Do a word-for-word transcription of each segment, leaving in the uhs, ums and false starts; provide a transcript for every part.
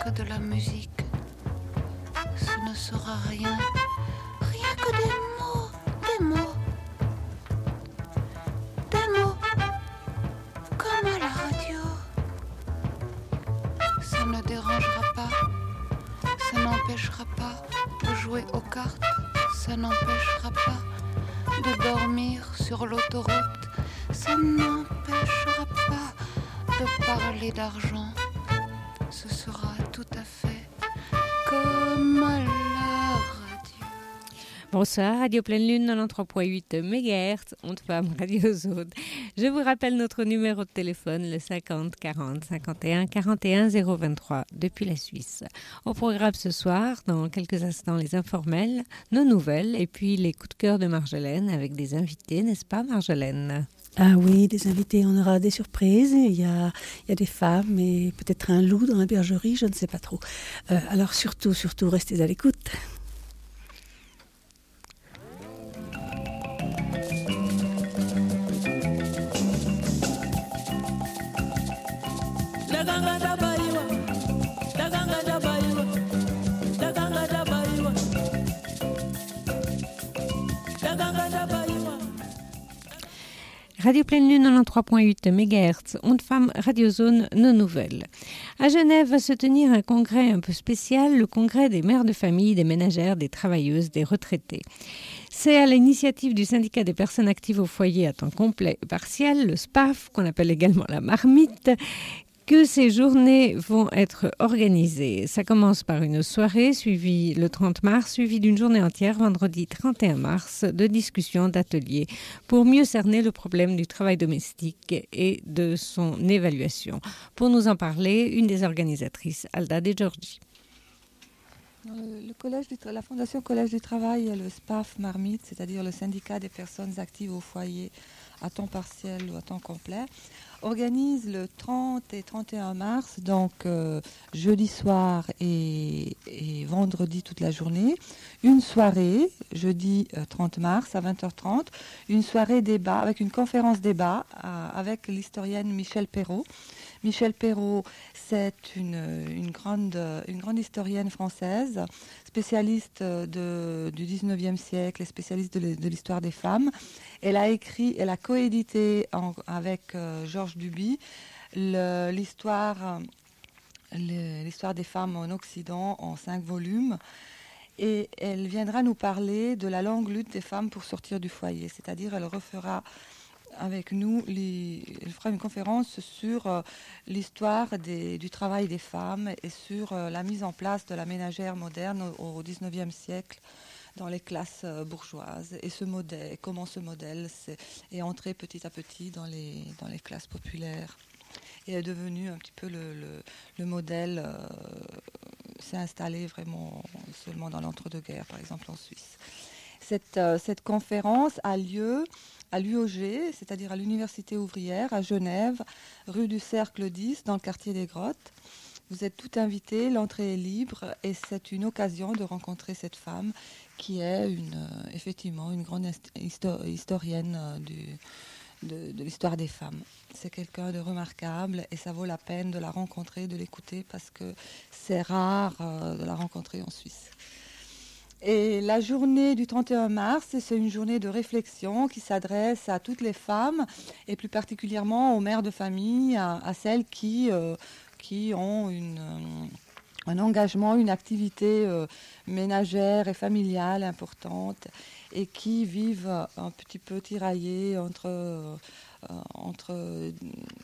que de la musique. Ce ne sera rien, rien que des mots, des mots. Des mots, comme à la radio. Ça ne dérangera pas, ça n'empêchera pas de jouer aux cartes, ça n'empêchera pas de dormir sur l'autoroute, ça n'empêchera pas de parler d'argent. Ce sera tout à fait comme à la radio. Bonsoir, Radio Pleine Lune, quatre-vingt-treize virgule huit mégahertz, Onde Femme, Radio Zone. Je vous rappelle notre numéro de téléphone, le cinquante quarante cinquante et un quarante et un zéro vingt-trois, depuis la Suisse. Au programme ce soir, dans quelques instants, les informels, nos nouvelles, et puis les coups de cœur de Marjolaine avec des invités, n'est-ce pas Marjolaine ? Ah oui, des invités, on aura des surprises, il y a, il y a des femmes et peut-être un loup dans la bergerie, je ne sais pas trop. Euh, alors surtout, surtout, restez à l'écoute. Radio Pleine Lune, quatre-vingt-treize virgule huit mégahertz, Onde Femme, Radio Zone, nos nouvelles. À Genève va se tenir un congrès un peu spécial, le congrès des mères de famille, des ménagères, des travailleuses, des retraités. C'est à l'initiative du syndicat des personnes actives au foyer à temps complet et partiel, le S P A F, qu'on appelle également la marmite, que ces journées vont être organisées. Ça commence par une soirée suivie le trente mars, suivie d'une journée entière vendredi trente et un mars de discussions, d'ateliers pour mieux cerner le problème du travail domestique et de son évaluation. Pour nous en parler, une des organisatrices, Alda De Giorgi. Le, le collège du, la Fondation Collège du Travail, le S P A F Marmite, c'est-à-dire le syndicat des personnes actives au foyer à temps partiel ou à temps complet, organise le trente et trente et un mars, donc euh, jeudi soir et, et vendredi toute la journée, une soirée, jeudi euh, trente mars à vingt heures trente, une soirée débat avec une conférence débat euh, avec l'historienne Michèle Perrault. Michèle Perrault, c'est une, une, grande, une grande historienne française, spécialiste de, du dix-neuvième siècle et spécialiste de, de l'histoire des femmes. Elle a écrit, elle a coédité en, avec euh, Georges Duby le, l'histoire, le, l'histoire des femmes en Occident en cinq volumes. Et elle viendra nous parler de la longue lutte des femmes pour sortir du foyer, c'est-à-dire elle refera avec nous, les, elle fera une conférence sur euh, l'histoire des, du travail des femmes et sur euh, la mise en place de la ménagère moderne au, au dix-neuvième siècle dans les classes euh, bourgeoises. Et ce modèle, comment ce modèle est, est entré petit à petit dans les, dans les classes populaires et est devenu un petit peu le, le, le modèle, euh, s'est installé vraiment seulement dans l'entre-deux-guerres, par exemple en Suisse. Cette, euh, cette conférence a lieu à l'U O G, c'est-à-dire à l'Université ouvrière, à Genève, rue du Cercle dix, dans le quartier des Grottes. Vous êtes tout invités, l'entrée est libre et c'est une occasion de rencontrer cette femme qui est une, euh, effectivement une grande histo- historienne euh, du, de, de l'histoire des femmes. C'est quelqu'un de remarquable et ça vaut la peine de la rencontrer, de l'écouter parce que c'est rare euh, de la rencontrer en Suisse. Et la journée du trente et un mars, c'est une journée de réflexion qui s'adresse à toutes les femmes et plus particulièrement aux mères de famille, à, à celles qui, euh, qui ont une, euh, un engagement, une activité euh, ménagère et familiale importante et qui vivent un petit peu tiraillées entre, euh, entre euh,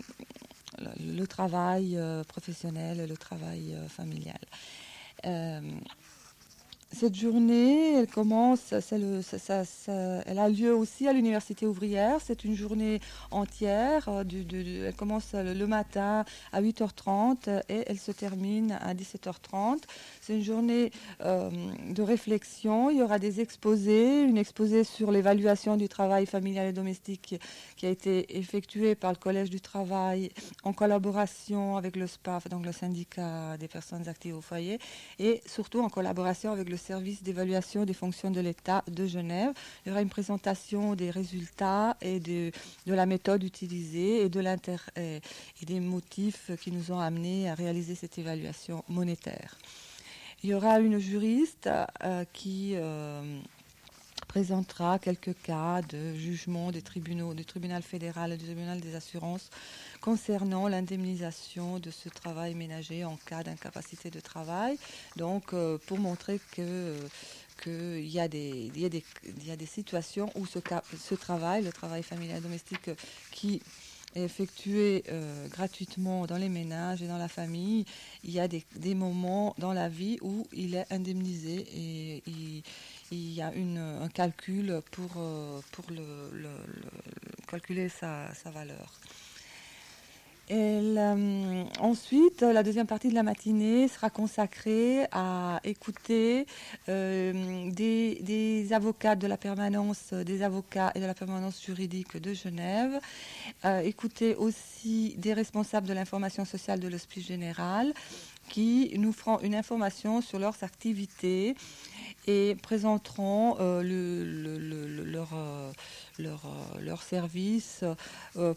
le, le travail euh, professionnel et le travail euh, familial. Euh, Cette journée, elle commence, c'est le, ça, ça, ça, elle a lieu aussi à l'Université ouvrière. C'est une journée entière. Euh, du, du, du, elle commence le, le matin à huit heures trente et elle se termine à dix-sept heures trente. C'est une journée euh, de réflexion. Il y aura des exposés, une exposée sur l'évaluation du travail familial et domestique qui, qui a été effectuée par le Collège du Travail en collaboration avec le S P A F, donc le syndicat des personnes actives au foyer, et surtout en collaboration avec le service d'évaluation des fonctions de l'État de Genève. Il y aura une présentation des résultats et de, de la méthode utilisée et, de et, et des motifs qui nous ont amenés à réaliser cette évaluation monétaire. Il y aura une juriste euh, qui euh, présentera quelques cas de jugement des tribunaux, du tribunal fédéral et du tribunal des assurances concernant l'indemnisation de ce travail ménager en cas d'incapacité de travail. Donc, euh, pour montrer que euh, qu'il y a des, il y a des, il y a des situations où ce, ce travail, le travail familial domestique qui est effectué euh, gratuitement dans les ménages et dans la famille, il y a des, des moments dans la vie où il est indemnisé et il, il y a une, un calcul pour, euh, pour le, le, le, calculer sa, sa valeur. Et la, ensuite, la deuxième partie de la matinée sera consacrée à écouter euh, des, des avocats de la permanence, des avocats et de la permanence juridique de Genève, euh, écouter aussi des responsables de l'information sociale de l'Hospice général qui nous feront une information sur leurs activités et présenteront euh, le, le, le, leur, euh, leur, euh, leur service. Euh,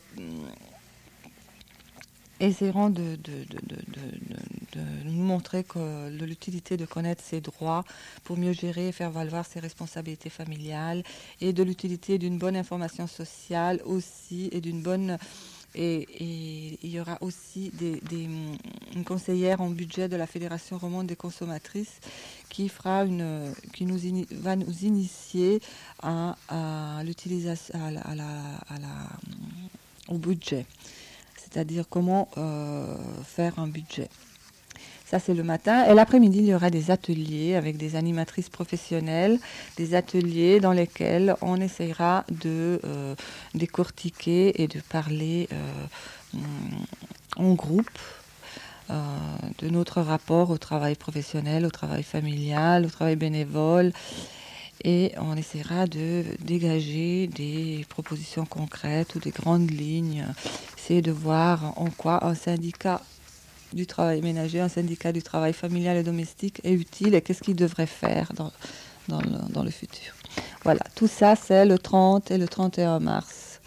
essaieront de, de, de, de, de, de nous montrer que l'utilité de connaître ses droits pour mieux gérer et faire valoir ses responsabilités familiales et de l'utilité d'une bonne information sociale aussi et d'une bonne... Et, et il y aura aussi des, des, une conseillère en budget de la Fédération romande des consommatrices qui, fera une, qui nous in, va nous initier à, à l'utilisation, à la, à la, à la, au budget. C'est-à-dire comment euh, faire un budget. Ça, c'est le matin. Et l'après-midi, il y aura des ateliers avec des animatrices professionnelles, des ateliers dans lesquels on essaiera de euh, décortiquer et de parler euh, en groupe euh, de notre rapport au travail professionnel, au travail familial, au travail bénévole. Et on essaiera de dégager des propositions concrètes ou des grandes lignes. C'est de voir en quoi un syndicat du travail ménager, un syndicat du travail familial et domestique est utile et qu'est-ce qu'il devrait faire dans, dans, le, dans le futur. Voilà, tout ça c'est le trente et le trente et un mars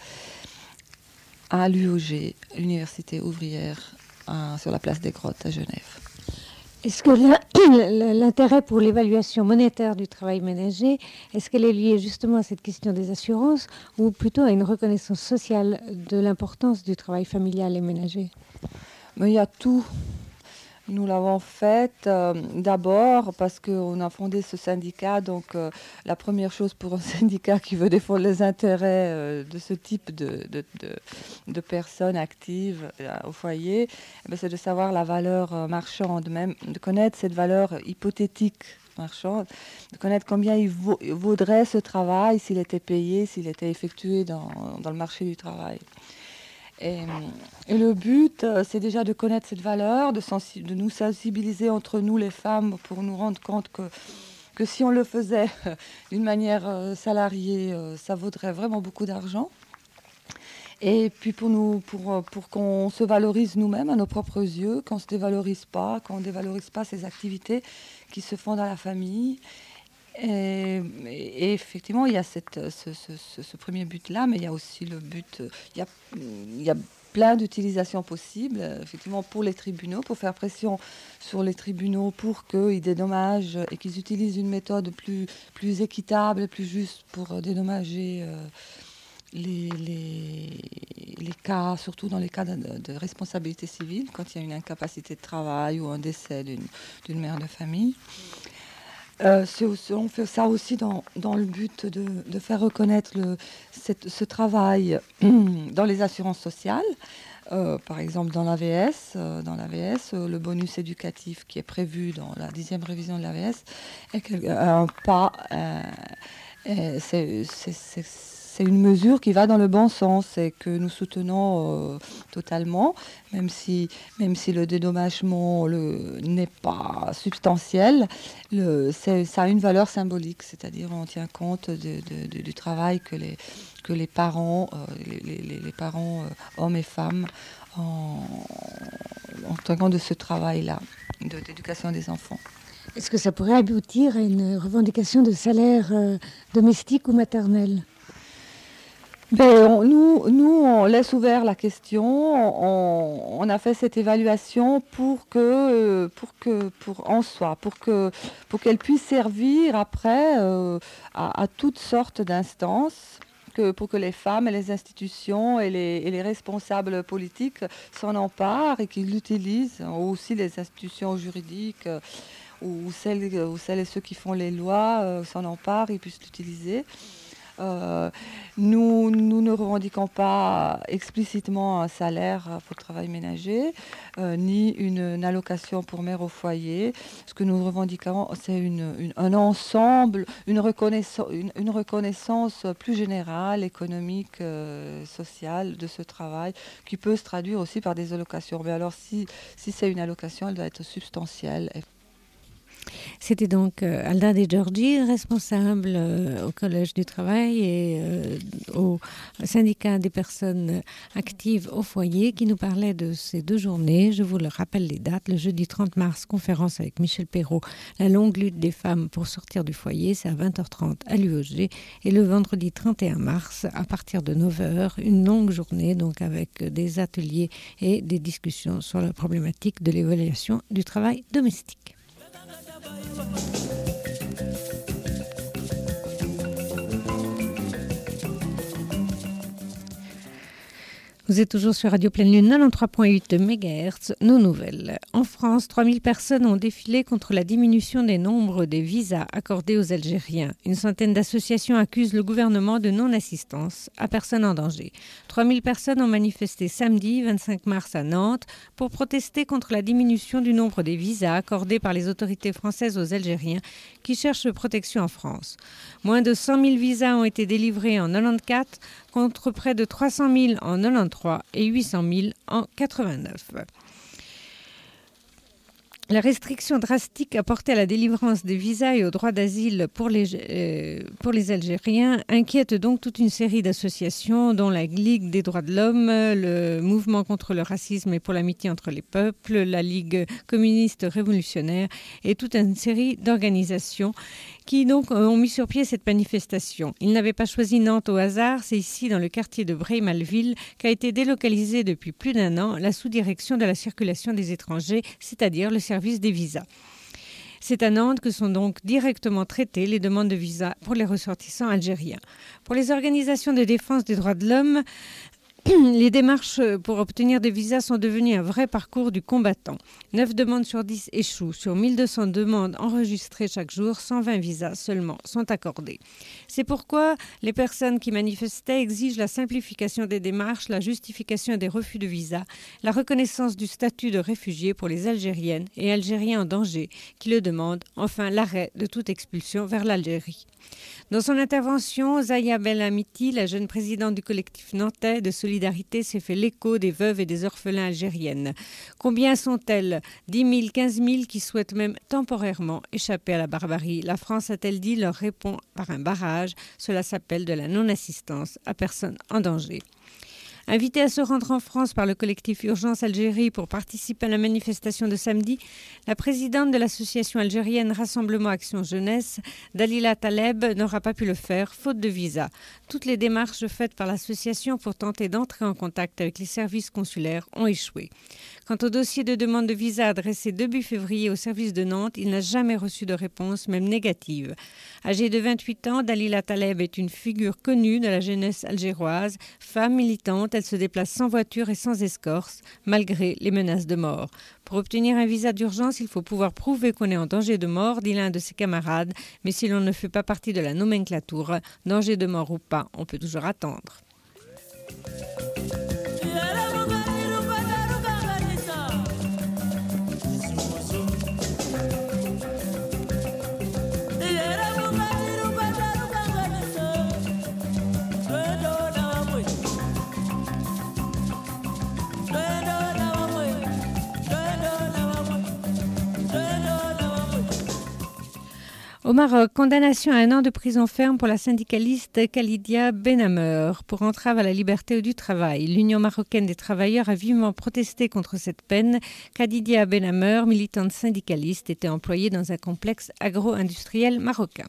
à l'U O G, Université ouvrière, à, sur la place des Grottes à Genève. Est-ce que l'intérêt pour l'évaluation monétaire du travail ménager, est-ce qu'elle est liée justement à cette question des assurances ou plutôt à une reconnaissance sociale de l'importance du travail familial et ménager ? Mais il y a tout. Nous l'avons fait euh, d'abord parce qu'on a fondé ce syndicat. Donc euh, la première chose pour un syndicat qui veut défendre les intérêts euh, de ce type de, de, de, de personnes actives euh, au foyer, eh bien, c'est de savoir la valeur euh, marchande, même de connaître cette valeur hypothétique marchande, de connaître combien il vaut, vaudrait ce travail s'il était payé, s'il était effectué dans, dans le marché du travail. Et, et le but, c'est déjà de connaître cette valeur, de, sensi- de nous sensibiliser entre nous les femmes pour nous rendre compte que, que si on le faisait d'une manière euh, salariée, euh, ça vaudrait vraiment beaucoup d'argent. Et puis pour, nous, pour, pour qu'on se valorise nous-mêmes à nos propres yeux, qu'on ne se dévalorise pas, qu'on ne dévalorise pas ces activités qui se font dans la famille. Et, et effectivement, il y a cette, ce, ce, ce premier but-là, mais il y a aussi le but, il y a, il y a plein d'utilisations possibles, effectivement, pour les tribunaux, pour faire pression sur les tribunaux pour qu'ils dédommagent et qu'ils utilisent une méthode plus, plus équitable et plus juste pour dédommager euh, les, les, les cas, surtout dans les cas de, de responsabilité civile, quand il y a une incapacité de travail ou un décès d'une, d'une mère de famille. Euh, c'est aussi, on fait ça aussi dans, dans le but de, de faire reconnaître le, cette, ce travail dans les assurances sociales. Euh, par exemple, dans l'A V S, euh, dans l'A V S euh, le bonus éducatif qui est prévu dans la dixième révision de l'A V S est un pas. Euh, c'est, c'est, c'est, c'est une mesure qui va dans le bon sens et que nous soutenons euh, totalement, même si, même si le dédommagement le, n'est pas substantiel, le, c'est, ça a une valeur symbolique, c'est-à-dire on tient compte de, de, de, du travail que les, que les parents, euh, les, les, les parents euh, hommes et femmes, en, en tenant compte de ce travail-là, de, d'éducation des enfants. Est-ce que ça pourrait aboutir à une revendication de salaire euh, domestique ou maternel ? Ben, on, nous, nous, on laisse ouvert la question. On, on a fait cette évaluation pour que, pour que, pour en soi, pour que, pour qu'elle puisse servir après euh, à, à toutes sortes d'instances. Que, pour que les femmes et les institutions et les, et les responsables politiques s'en emparent et qu'ils l'utilisent, ou aussi les institutions juridiques euh, ou, celles, ou celles et ceux qui font les lois euh, s'en emparent et puissent l'utiliser. Euh, nous, nous ne revendiquons pas explicitement un salaire pour le travail ménager, euh, ni une, une allocation pour mère au foyer. Ce que nous revendiquons, c'est une, une, un ensemble, une reconnaissance, une, une reconnaissance plus générale, économique, euh, sociale de ce travail, qui peut se traduire aussi par des allocations. Mais alors, si, si c'est une allocation, elle doit être substantielle. C'était donc euh, Alda De Giorgi, responsable euh, au Collège du Travail et euh, au syndicat des personnes actives au foyer, qui nous parlait de ces deux journées. Je vous le rappelle les dates. Le jeudi trente mars, conférence avec Michel Perrault, la longue lutte des femmes pour sortir du foyer, c'est à vingt heures trente à l'U O G. Et le vendredi trente et un mars, à partir de neuf heures, une longue journée donc avec des ateliers et des discussions sur la problématique de l'évaluation du travail domestique. Vous êtes toujours sur Radio Pleine Lune, quatre-vingt-treize virgule huit mégahertz, nos nouvelles. En France, trois mille personnes ont défilé contre la diminution des nombres des visas accordés aux Algériens. Une centaine d'associations accusent le gouvernement de non-assistance à personnes en danger. trois mille personnes ont manifesté samedi, vingt-cinq mars à Nantes, pour protester contre la diminution du nombre des visas accordés par les autorités françaises aux Algériens qui cherchent protection en France. Moins de cent mille visas ont été délivrés en quatre-vingt-quatorze, contre près de trois cent mille en quatre-vingt-treize et huit cent mille en quatre-vingt-neuf. La restriction drastique apportée à la délivrance des visas et au droit d'asile pour les, euh, pour les Algériens inquiète donc toute une série d'associations, dont la Ligue des droits de l'homme, le Mouvement contre le racisme et pour l'amitié entre les peuples, la Ligue communiste révolutionnaire et toute une série d'organisations qui donc ont mis sur pied cette manifestation. Ils n'avaient pas choisi Nantes au hasard, c'est ici dans le quartier de Breil-Malville qu'a été délocalisée depuis plus d'un an la sous-direction de la circulation des étrangers, c'est-à-dire le service des visas. C'est à Nantes que sont donc directement traitées les demandes de visa pour les ressortissants algériens. Pour les organisations de défense des droits de l'homme, les démarches pour obtenir des visas sont devenues un vrai parcours du combattant. neuf demandes sur dix échouent. Sur mille deux cents demandes enregistrées chaque jour, cent vingt visas seulement sont accordés. C'est pourquoi les personnes qui manifestaient exigent la simplification des démarches, la justification des refus de visa, la reconnaissance du statut de réfugié pour les Algériennes et Algériens en danger qui le demandent, enfin l'arrêt de toute expulsion vers l'Algérie. Dans son intervention, Zaya Belhamiti, la jeune présidente du collectif nantais de solidarité, s'est fait l'écho des veuves et des orphelins algériennes. Combien sont-elles ? dix mille, quinze mille qui souhaitent même temporairement échapper à la barbarie. La France, a-t-elle dit, leur répond par un barrage. Cela s'appelle de la non-assistance à personne en danger. Invitée à se rendre en France par le collectif Urgence Algérie pour participer à la manifestation de samedi, la présidente de l'association algérienne Rassemblement Action Jeunesse, Dalila Taleb, n'aura pas pu le faire, faute de visa. Toutes les démarches faites par l'association pour tenter d'entrer en contact avec les services consulaires ont échoué. Quant au dossier de demande de visa adressé début février au service de Nantes, il n'a jamais reçu de réponse, même négative. Âgée de vingt-huit ans, Dalila Taleb est une figure connue de la jeunesse algéroise. Femme militante, elle se déplace sans voiture et sans escorte, malgré les menaces de mort. Pour obtenir un visa d'urgence, il faut pouvoir prouver qu'on est en danger de mort, dit l'un de ses camarades. Mais si l'on ne fait pas partie de la nomenclature, danger de mort ou pas, on peut toujours attendre. Au Maroc, condamnation à un an de prison ferme pour la syndicaliste Khalidia Benhamer pour entrave à la liberté du travail. L'Union marocaine des travailleurs a vivement protesté contre cette peine. Khalidia Benhamer, militante syndicaliste, était employée dans un complexe agro-industriel marocain.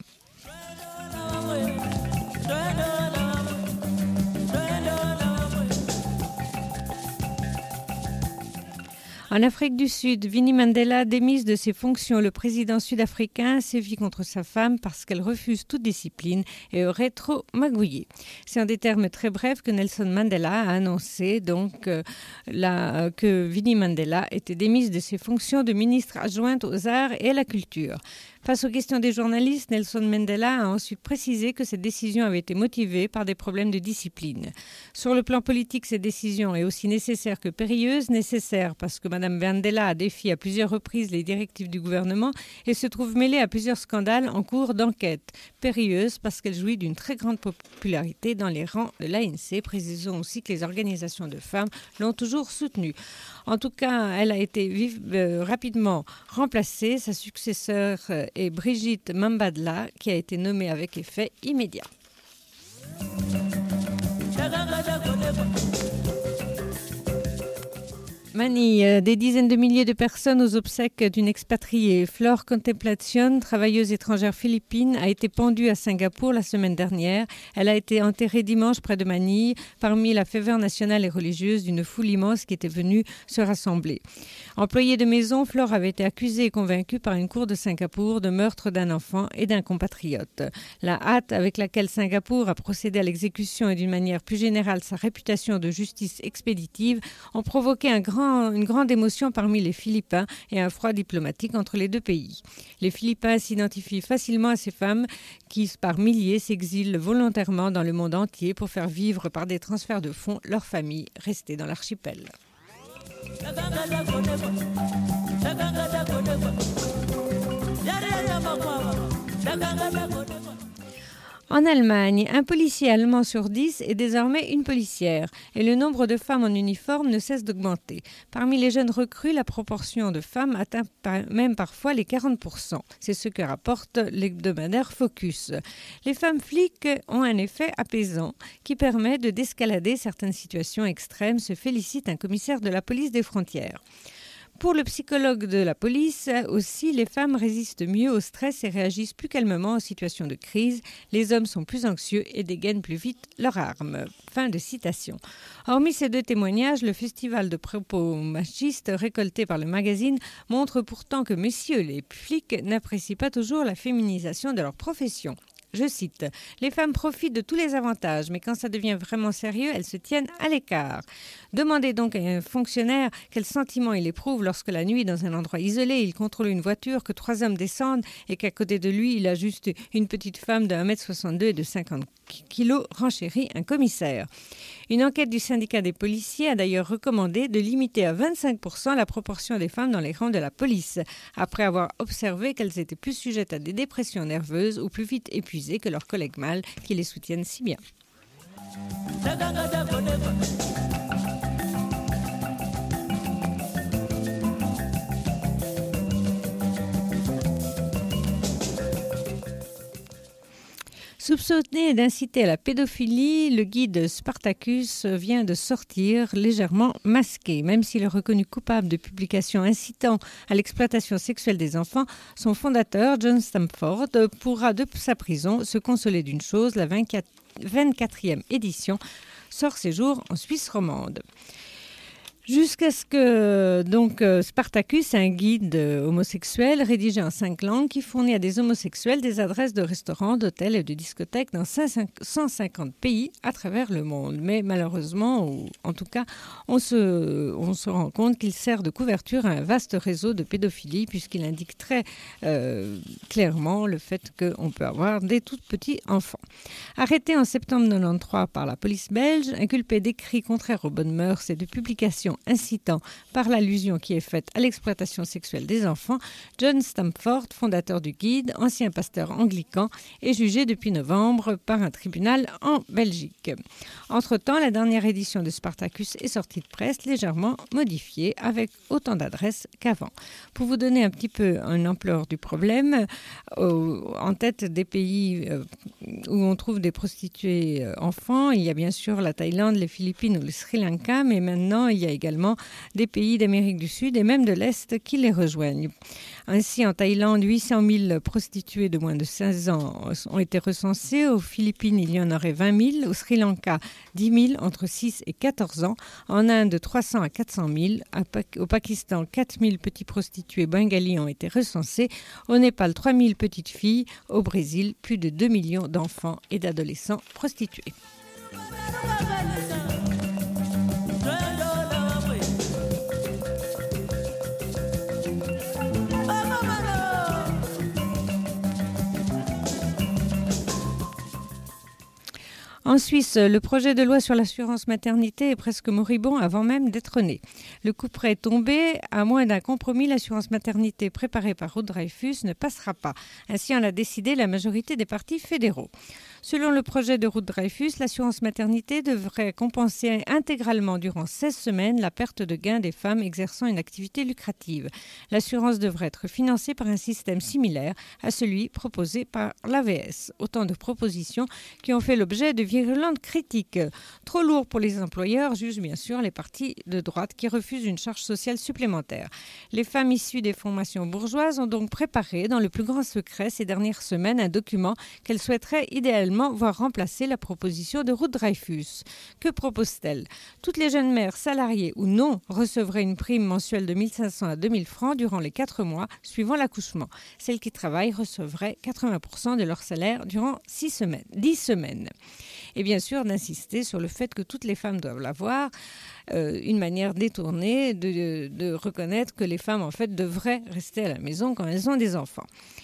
En Afrique du Sud, Winnie Mandela, démise de ses fonctions, le président sud-africain sévit contre sa femme parce qu'elle refuse toute discipline et aurait trop magouillé. C'est en des termes très brefs que Nelson Mandela a annoncé donc euh, la, euh, que Winnie Mandela était démise de ses fonctions de ministre adjointe aux arts et à la culture. Face aux questions des journalistes, Nelson Mandela a ensuite précisé que cette décision avait été motivée par des problèmes de discipline. Sur le plan politique, cette décision est aussi nécessaire que périlleuse. Nécessaire parce que Mme Mandela a défié à plusieurs reprises les directives du gouvernement et se trouve mêlée à plusieurs scandales en cours d'enquête. Périlleuse parce qu'elle jouit d'une très grande popularité dans les rangs de l'A N C. Précisons aussi que les organisations de femmes l'ont toujours soutenue. En tout cas, elle a été vive, euh, rapidement remplacée. Sa successeur euh, est Brigitte Mambadla, qui a été nommée avec effet immédiat. Manille, euh, des dizaines de milliers de personnes aux obsèques d'une expatriée. Flore Contemplation, travailleuse étrangère philippine, a été pendue à Singapour la semaine dernière. Elle a été enterrée dimanche près de Manille, parmi la ferveur nationale et religieuse d'une foule immense qui était venue se rassembler. Employée de maison, Flore avait été accusée et convaincue par une cour de Singapour de meurtre d'un enfant et d'un compatriote. La hâte avec laquelle Singapour a procédé à l'exécution et d'une manière plus générale sa réputation de justice expéditive ont provoqué un grand une grande émotion parmi les Philippins et un froid diplomatique entre les deux pays. Les Philippins s'identifient facilement à ces femmes qui, par milliers, s'exilent volontairement dans le monde entier pour faire vivre par des transferts de fonds leurs familles restées dans l'archipel. En Allemagne, un policier allemand sur dix est désormais une policière et le nombre de femmes en uniforme ne cesse d'augmenter. Parmi les jeunes recrues, la proportion de femmes atteint même parfois les quarante pour cent. C'est ce que rapporte l'hebdomadaire Focus. Les femmes flics ont un effet apaisant qui permet de désescalader certaines situations extrêmes, se félicite un commissaire de la police des frontières. Pour le psychologue de la police aussi, les femmes résistent mieux au stress et réagissent plus calmement aux situations de crise. Les hommes sont plus anxieux et dégainent plus vite leurs armes. Fin de citation. Hormis ces deux témoignages, le festival de propos machistes récoltés par le magazine montre pourtant que messieurs les flics n'apprécient pas toujours la féminisation de leur profession. Je cite, « Les femmes profitent de tous les avantages, mais quand ça devient vraiment sérieux, elles se tiennent à l'écart. Demandez donc à un fonctionnaire quel sentiment il éprouve lorsque la nuit, dans un endroit isolé, il contrôle une voiture, que trois hommes descendent et qu'à côté de lui, il a juste une petite femme de un mètre soixante-deux et de cinquante kilos, renchérit un commissaire. » Une enquête du syndicat des policiers a d'ailleurs recommandé de limiter à vingt-cinq pour cent la proportion des femmes dans les rangs de la police, après avoir observé qu'elles étaient plus sujettes à des dépressions nerveuses ou plus vite épuisées que leurs collègues mâles qui les soutiennent si bien. Soupçonné d'inciter à la pédophilie, le guide Spartacus vient de sortir légèrement masqué. Même s'il est reconnu coupable de publications incitant à l'exploitation sexuelle des enfants, son fondateur, John Stamford, pourra de sa prison se consoler d'une chose, la vingt-quatrième édition sort ses jours en Suisse romande. Jusqu'à ce que donc Spartacus, un guide homosexuel rédigé en cinq langues qui fournit à des homosexuels des adresses de restaurants, d'hôtels et de discothèques dans cent cinquante pays à travers le monde. Mais malheureusement, ou en tout cas, on se, on se rend compte qu'il sert de couverture à un vaste réseau de pédophilie puisqu'il indique très euh, clairement le fait qu'on peut avoir des tout petits enfants. Arrêté en septembre mille neuf cent quatre-vingt-treize par la police belge, inculpé d'écrits contraires aux bonnes mœurs et de publications incitant par l'allusion qui est faite à l'exploitation sexuelle des enfants, John Stamford, fondateur du Guide, ancien pasteur anglican, est jugé depuis novembre par un tribunal en Belgique. Entre-temps, la dernière édition de Spartacus est sortie de presse légèrement modifiée avec autant d'adresses qu'avant. Pour vous donner un petit peu une ampleur du problème, euh, en tête des pays euh, où on trouve des prostituées euh, enfants, il y a bien sûr la Thaïlande, les Philippines ou le Sri Lanka, mais maintenant il y a également des pays d'Amérique du Sud et même de l'Est qui les rejoignent. Ainsi, en Thaïlande, huit cent mille prostituées de moins de seize ans ont été recensées. Aux Philippines, il y en aurait vingt mille. Au Sri Lanka, dix mille entre six et quatorze ans. En Inde, trois cents à quatre cent mille. Au Pakistan, quatre mille petits prostituées bengalis ont été recensés. Au Népal, trois mille petites filles. Au Brésil, plus de deux millions d'enfants et d'adolescents prostitués. En Suisse, le projet de loi sur l'assurance maternité est presque moribond avant même d'être né. Le coup près est tombé. À moins d'un compromis, l'assurance maternité préparée par Ruud Dreyfus ne passera pas. Ainsi en a décidé la majorité des partis fédéraux. Selon le projet de Ruud Dreyfus, l'assurance maternité devrait compenser intégralement durant seize semaines la perte de gains des femmes exerçant une activité lucrative. L'assurance devrait être financée par un système similaire à celui proposé par l'A V S. Autant de propositions qui ont fait l'objet de virulentes critiques. Trop lourd pour les employeurs, jugent bien sûr les partis de droite qui refusent une charge sociale supplémentaire. Les femmes issues des formations bourgeoises ont donc préparé dans le plus grand secret ces dernières semaines un document qu'elles souhaiteraient idéalement voir remplacer la proposition de Ruud Dreyfus. Que propose-t-elle ? Toutes les jeunes mères salariées ou non recevraient une prime mensuelle de mille cinq cents à deux mille francs durant les quatre mois suivant l'accouchement. Celles qui travaillent recevraient quatre-vingts pour cent de leur salaire durant six semaines, dix semaines. Et bien sûr d'insister sur le fait que toutes les femmes doivent l'avoir, euh, une manière détournée de, de reconnaître que les femmes en fait devraient rester à la maison quand elles ont des enfants.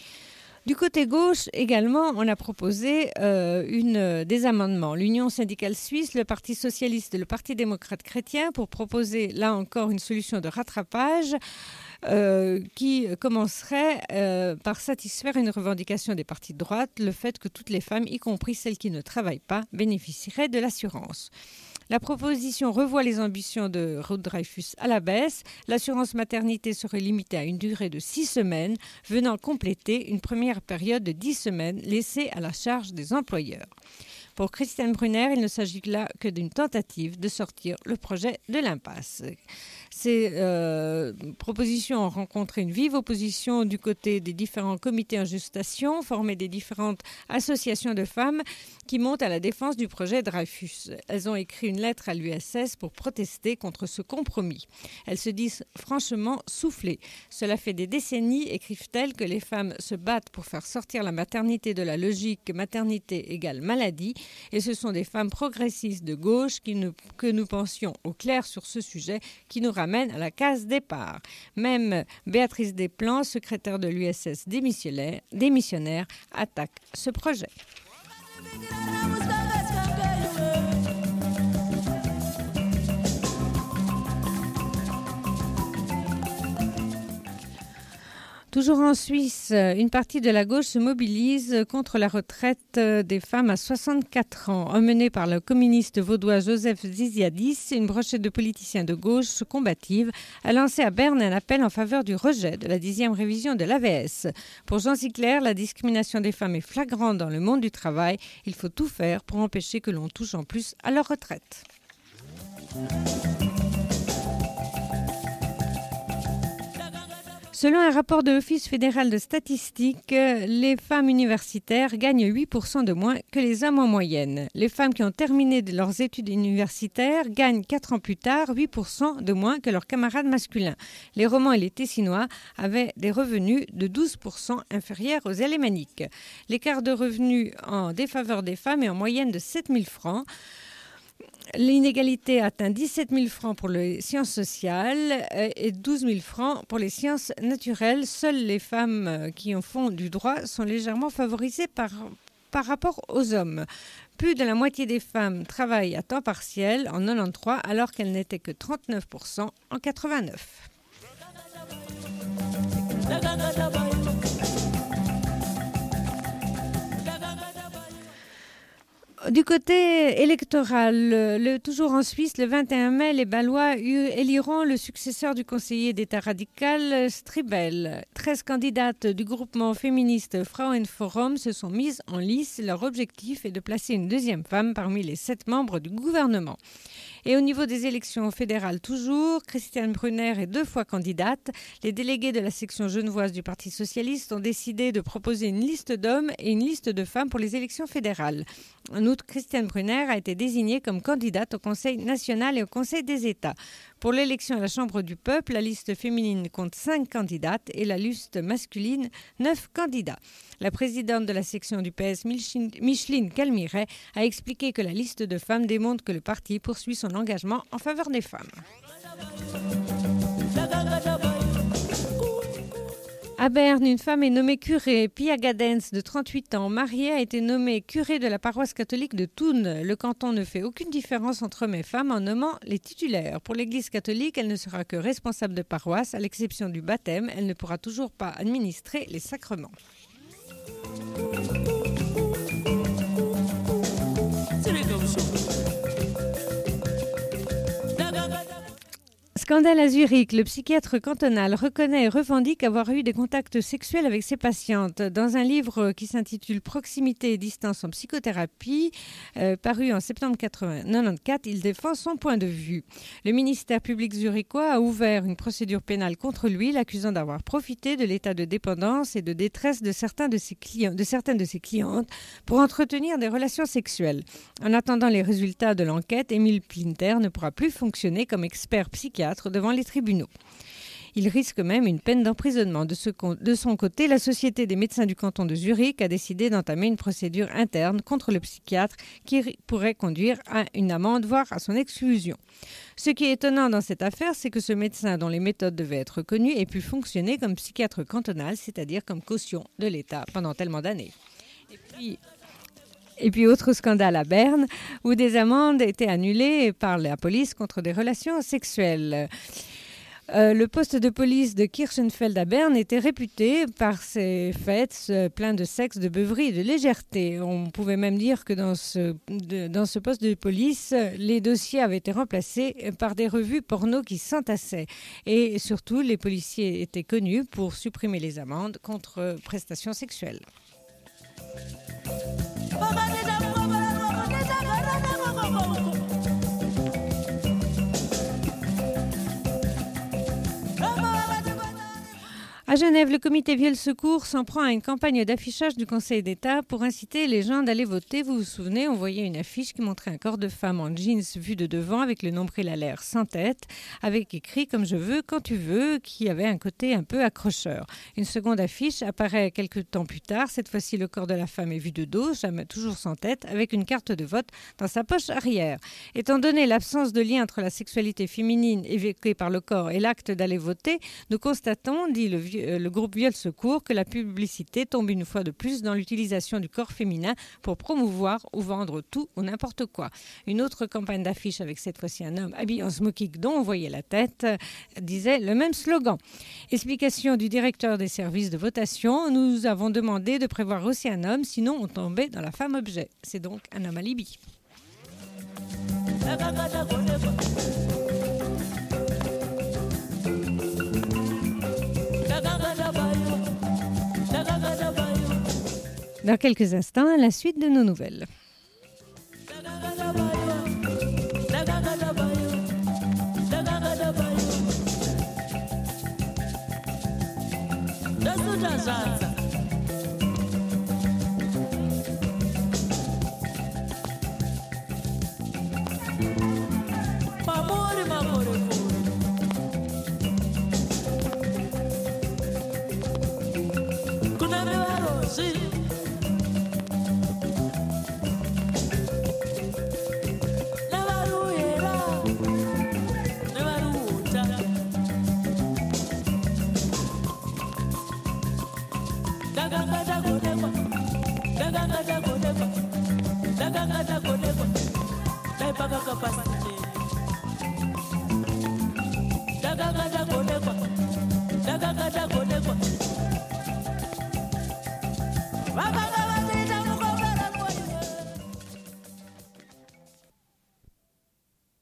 Du côté gauche, également, on a proposé euh, une, des amendements. L'Union syndicale suisse, le Parti socialiste et le Parti démocrate chrétien pour proposer, là encore, une solution de rattrapage euh, qui commencerait euh, par satisfaire une revendication des partis de droite, le fait que toutes les femmes, y compris celles qui ne travaillent pas, bénéficieraient de l'assurance. La proposition revoit les ambitions de Ruud Dreyfus à la baisse. L'assurance maternité serait limitée à une durée de six semaines, venant compléter une première période de dix semaines laissée à la charge des employeurs. Pour Christiane Brunner, il ne s'agit là que d'une tentative de sortir le projet de l'impasse. Ces euh, propositions ont rencontré une vive opposition du côté des différents comités en gestation, formés des différentes associations de femmes qui montent à la défense du projet Dreyfus. Elles ont écrit une lettre à l'U S S pour protester contre ce compromis. Elles se disent franchement soufflées. Cela fait des décennies, écrivent-elles, que les femmes se battent pour faire sortir la maternité de la logique maternité égale maladie. Et ce sont des femmes progressistes de gauche qui nous, que nous pensions au clair sur ce sujet qui nous ramène à la case départ. Même Béatrice Desplan, secrétaire de l'U S S démissionnaire, démissionnaire attaque ce projet. Toujours en Suisse, une partie de la gauche se mobilise contre la retraite des femmes à soixante-quatre ans. Emmenée par le communiste vaudois Joseph Ziziadis, une brochette de politiciens de gauche combative a lancé à Berne un appel en faveur du rejet de la dixième révision de l'A V S. Pour Jean Sicler, la discrimination des femmes est flagrante dans le monde du travail. Il faut tout faire pour empêcher que l'on touche en plus à leur retraite. Selon un rapport de l'Office fédéral de statistique, les femmes universitaires gagnent huit pour cent de moins que les hommes en moyenne. Les femmes qui ont terminé leurs études universitaires gagnent quatre ans plus tard huit pour cent de moins que leurs camarades masculins. Les Romans et les Tessinois avaient des revenus de douze pour cent inférieurs aux Alémaniques. L'écart de revenus en défaveur des femmes est en moyenne de sept mille francs. L'inégalité atteint dix-sept mille francs pour les sciences sociales et douze mille francs pour les sciences naturelles. Seules les femmes qui en font du droit sont légèrement favorisées par, par rapport aux hommes. Plus de la moitié des femmes travaillent à temps partiel en quatre-vingt-treize alors qu'elles n'étaient que trente-neuf pour cent en quatre-vingt-neuf. Du côté électoral, le, toujours en Suisse, le vingt et un mai, les Bâlois éliront le successeur du conseiller d'État radical Stribel. treize candidates du groupement féministe Frauenforum se sont mises en lice. Leur objectif est de placer une deuxième femme parmi les sept membres du gouvernement. Et au niveau des élections fédérales toujours, Christiane Brunner est deux fois candidate. Les délégués de la section genevoise du Parti socialiste ont décidé de proposer une liste d'hommes et une liste de femmes pour les élections fédérales. En outre, Christiane Brunner a été désignée comme candidate au Conseil national et au Conseil des États. Pour l'élection à la Chambre du peuple, la liste féminine compte cinq candidates et la liste masculine neuf candidats. La présidente de la section du P S, Micheline Calmiret, a expliqué que la liste de femmes démontre que le parti poursuit son engagement en faveur des femmes. À Berne, une femme est nommée curé. Pia Gadens, de trente-huit ans, mariée, a été nommée curé de la paroisse catholique de Thun. Le canton ne fait aucune différence entre hommes et femmes en nommant les titulaires. Pour l'Église catholique, elle ne sera que responsable de paroisse. À l'exception du baptême, elle ne pourra toujours pas administrer les sacrements. Scandale à Zurich, le psychiatre cantonal reconnaît et revendique avoir eu des contacts sexuels avec ses patientes. Dans un livre qui s'intitule « Proximité et distance en psychothérapie », euh, paru en septembre quatre-vingt-quatorze, il défend son point de vue. Le ministère public zurichois a ouvert une procédure pénale contre lui, l'accusant d'avoir profité de l'état de dépendance et de détresse de, certains de, ses clients, de certaines de ses clientes pour entretenir des relations sexuelles. En attendant les résultats de l'enquête, Émile Plinter ne pourra plus fonctionner comme expert psychiatre devant les tribunaux. Il risque même une peine d'emprisonnement. De, ce, de son côté, la Société des médecins du canton de Zurich a décidé d'entamer une procédure interne contre le psychiatre qui pourrait conduire à une amende, voire à son exclusion. Ce qui est étonnant dans cette affaire, c'est que ce médecin, dont les méthodes devaient être connues, ait pu fonctionner comme psychiatre cantonal, c'est-à-dire comme caution de l'État pendant tellement d'années. Et puis... Et puis, autre scandale à Berne, où des amendes étaient annulées par la police contre des relations sexuelles. Euh, le poste de police de Kirchenfeld à Berne était réputé par ses fêtes euh, pleins de sexe, de beuverie et de légèreté. On pouvait même dire que dans ce, de, dans ce poste de police, les dossiers avaient été remplacés par des revues porno qui s'entassaient. Et surtout, les policiers étaient connus pour supprimer les amendes contre prestations sexuelles. À Genève, le comité Viol Secours s'en prend à une campagne d'affichage du Conseil d'État pour inciter les gens d'aller voter. Vous vous souvenez, on voyait une affiche qui montrait un corps de femme en jeans vu de devant avec le nombril à l'air sans tête, avec écrit « Comme je veux, quand tu veux », qui avait un côté un peu accrocheur. Une seconde affiche apparaît quelques temps plus tard. Cette fois-ci, le corps de la femme est vu de dos, jamais toujours sans tête, avec une carte de vote dans sa poche arrière. Étant donné l'absence de lien entre la sexualité féminine évoquée par le corps et l'acte d'aller voter, nous constatons, dit le vieux le groupe Viol Secours, que la publicité tombe une fois de plus dans l'utilisation du corps féminin pour promouvoir ou vendre tout ou n'importe quoi. Une autre campagne d'affiches avec cette fois-ci un homme habillé en smoking dont on voyait la tête disait le même slogan. Explication du directeur des services de votation, nous avons demandé de prévoir aussi un homme, sinon on tombait dans la femme objet. C'est donc un homme alibi. Dans quelques instants, la suite de nos nouvelles. Bye bye.